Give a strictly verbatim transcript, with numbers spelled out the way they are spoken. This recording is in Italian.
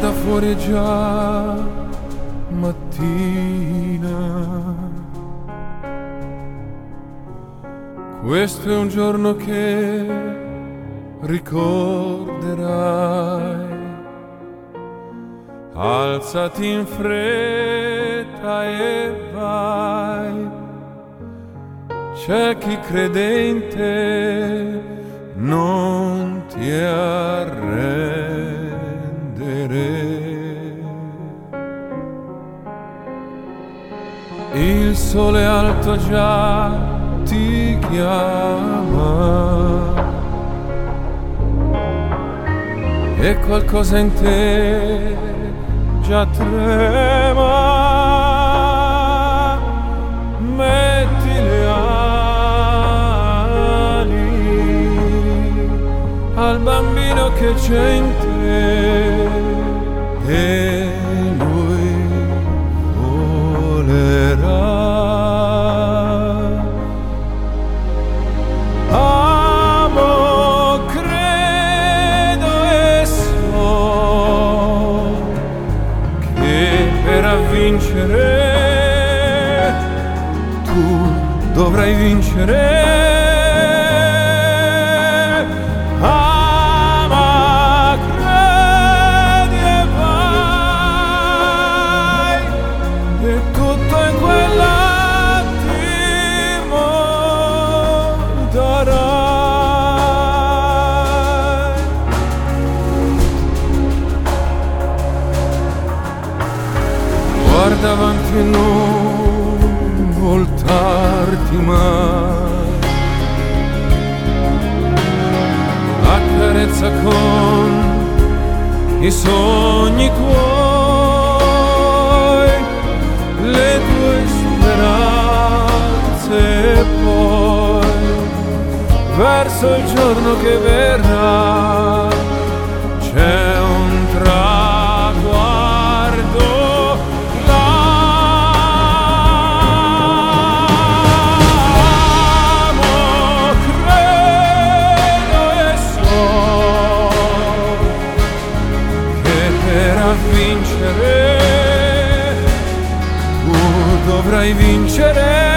Guarda fuori è già mattina, questo è un giorno che ricorderai. Alzati in fretta e vai, c'è chi credente non ti arrendere. Il sole alto già ti chiama e qualcosa in te già trema. Metti le ali al bambino che c'è in te e lui volerà. Amo, credo e so che per vincere tu dovrai vincere. Ama, credi e vai, e tutto in quell'attimo darai. Guarda avanti e non voltarti mai, accarezza con i sogni tuoi le tue speranze e poi verso il giorno che verrà c'è un traguardo là. Amo, credo e so che per vincere tu dovrai vincere.